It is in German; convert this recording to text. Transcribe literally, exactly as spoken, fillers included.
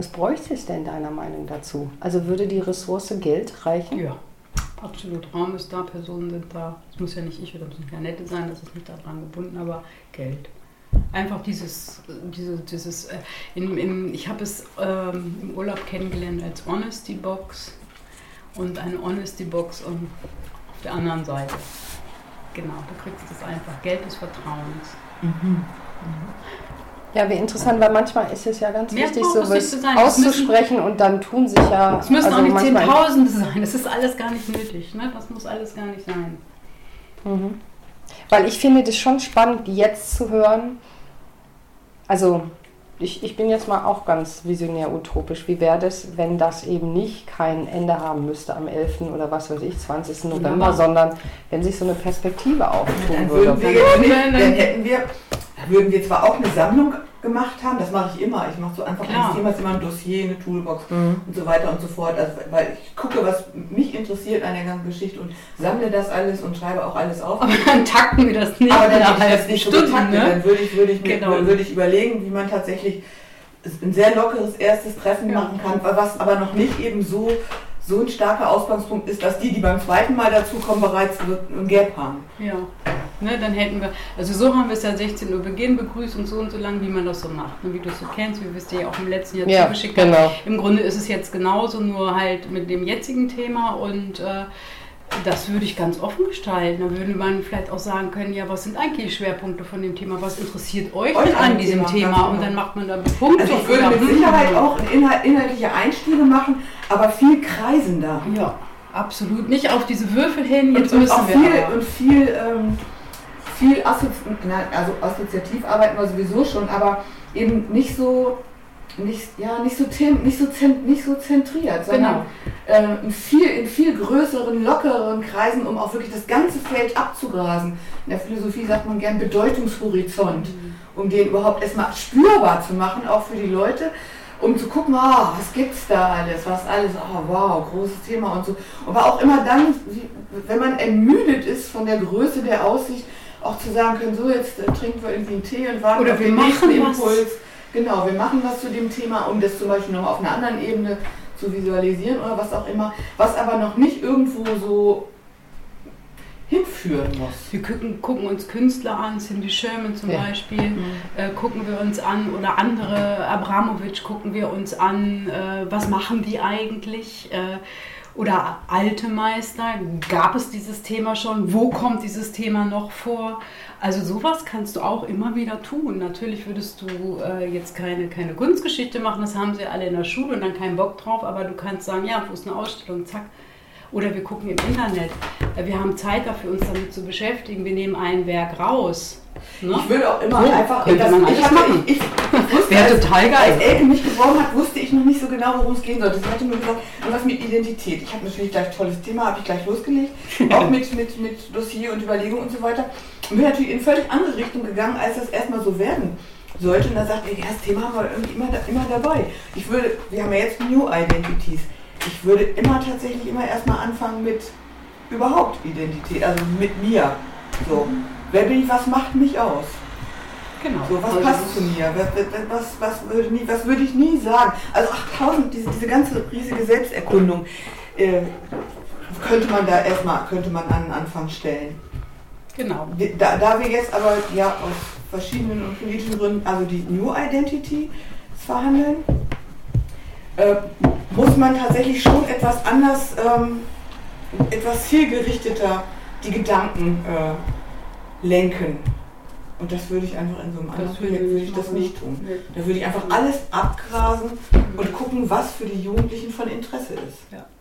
Was bräuchte es denn deiner Meinung dazu? Also würde die Ressource Geld reichen? Ja, absolut. Raum ist da, Personen sind da. Es muss ja nicht ich oder es muss ja nette sein, das ist nicht daran gebunden, aber Geld. Einfach dieses, diese, dieses äh, in, in, ich habe es ähm, im Urlaub kennengelernt als Honesty Box und eine Honesty Box und auf der anderen Seite. Genau, du kriegst das einfach. Geld des Vertrauens. Mhm. Mhm. Ja, wie interessant, weil manchmal ist es ja ganz Mehr wichtig, braucht es sowas nicht zu sein. auszusprechen und dann tun sich ja... Es müssen also auch nicht manchmal- Zehntausende sein, das ist alles gar nicht nötig. Ne? Das muss alles gar nicht sein. Mhm. Weil ich finde das schon spannend, jetzt zu hören. Also ich, ich bin jetzt mal auch ganz visionär utopisch. Wie wäre das, wenn das eben nicht kein Ende haben müsste am elften oder was weiß ich, zwanzigsten November, Wunderbar. sondern wenn sich so eine Perspektive auftun Dann würde. würden wir jetzt nicht, dann hätten wir, würden wir zwar auch eine Sammlung gemacht haben, das mache ich immer. Ich mache so einfach Klar. eines Themas immer ein Dossier, eine Toolbox Mhm. und so weiter und so fort. Also, weil ich gucke, was mich interessiert an der ganzen Geschichte und sammle das alles und schreibe auch alles auf. Aber dann takten wir das nicht Aber dann innerhalb hätte ich das nicht so Stunden, getaktet. ne? Dann würde ich, würde, ich mir, Genau. würde ich überlegen, wie man tatsächlich ein sehr lockeres erstes Treffen Ja. machen kann, was aber noch nicht eben so, so ein starker Ausgangspunkt ist, dass die, die beim zweiten Mal dazukommen, bereits ein Gap haben. Ja, ne, dann hätten wir, also so haben wir es ja sechzehn Uhr Beginn begrüßt und so und so lang, wie man das so macht, ne, wie du es so kennst, wie wir es dir ja auch im letzten Jahr Ja, zugeschickt genau. haben. Im Grunde ist es jetzt genauso, nur halt mit dem jetzigen Thema und äh, das würde ich ganz offen gestalten. Da würde man vielleicht auch sagen können, ja, was sind eigentlich die Schwerpunkte von dem Thema, was interessiert euch, Euch denn an an dem diesem Thema, Thema ganz und genau. dann macht man da Punkte. Also ich würde oder- mit Sicherheit auch inhalt, inhaltliche Einstiege machen, aber viel kreisender. Ja, absolut. Nicht auf diese Würfel hin, jetzt und, und müssen auch wir viel, aber. und viel, ähm, viel assozi na, also assoziativ arbeiten wir sowieso schon, aber eben nicht so, nicht, ja, nicht so, them, nicht so, zent, nicht so zentriert, sondern Genau. äh, in, viel, in viel größeren, lockeren Kreisen, um auch wirklich das ganze Feld abzugrasen. In der Philosophie sagt man gern Bedeutungshorizont, Mhm. um den überhaupt erstmal spürbar zu machen, auch für die Leute. Um zu gucken, ah, was gibt's da alles, was alles, ah, wow, großes Thema und so. Aber auch immer dann, wie- wenn man ermüdet ist von der Größe der Aussicht, auch zu sagen können, so jetzt äh, trinken wir irgendwie einen Tee und warten Oder auf wir den nächsten machen was. Impuls. Genau, wir machen was zu dem Thema, um das zum Beispiel noch auf einer anderen Ebene zu visualisieren oder was auch immer, was aber noch nicht irgendwo so hinführen muss. Wir gucken, gucken uns Künstler an, Cindy Sherman zum Ja. Beispiel, Mhm. äh, gucken wir uns an oder andere, Abramovic gucken wir uns an, äh, was machen die eigentlich? Äh, oder alte Meister, gab es dieses Thema schon? Wo kommt dieses Thema noch vor? Also sowas kannst du auch immer wieder tun. Natürlich würdest du äh, jetzt keine, keine Kunstgeschichte machen, das haben sie alle in der Schule und dann keinen Bock drauf, aber du kannst sagen, ja, wo ist eine Ausstellung, zack. Oder wir gucken im Internet. Äh, Wir haben Zeit dafür, uns damit zu beschäftigen. Wir nehmen ein Werk raus. Ne? Ich würde auch immer So einfach, könnte man ich, alles hatte, machen. ich, ich, ich wusste, Wäre als, total geil. als Elke mich geworben hat, wusste ich noch nicht so genau, worum es gehen sollte. Sie hatte nur gesagt, was mit Identität. Ich habe natürlich gleich ein tolles Thema, habe ich gleich losgelegt, auch mit, mit, mit Dossier und Überlegung und so weiter. Und bin natürlich in eine völlig andere Richtung gegangen, als das erstmal so werden sollte. Und da sagte ich, ja, das Thema haben wir irgendwie immer, immer dabei. Ich würde, wir haben ja jetzt New Identities. Ich würde immer tatsächlich immer erstmal anfangen mit überhaupt Identität, also mit mir. So, wer bin ich, was macht mich aus? Genau. So, was Also passt das- zu mir? Was, was, was, würde nie, was würde ich nie sagen? Also achttausend, diese, diese ganze riesige Selbsterkundung äh, könnte man da erstmal, könnte man an den Anfang stellen. Genau. Wir- Da, da wir jetzt aber ja aus verschiedenen und politischen Gründen, also die New Identity verhandeln, äh, muss man tatsächlich schon etwas anders, ähm, etwas zielgerichteter die Gedanken äh, lenken. Und das würde ich einfach in so einem anderen Das würde Projekt würde ich ich das machen. nicht tun. Nee. Da würde ich einfach alles abgrasen und gucken, was für die Jugendlichen von Interesse ist. Ja.